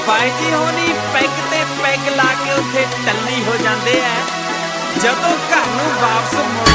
ਬਾਈ ਜੀ ਹੋਣੀ ਪੈਗ ਤੇ ਪੈਗ ਲਾ ਕੇ ਉੱਥੇ ਟੱਲੀ ਹੋ ਜਾਂਦੇ ਐ। ਜਦੋਂ ਘਰ ਨੂੰ ਵਾਪਸ ਮੁੜ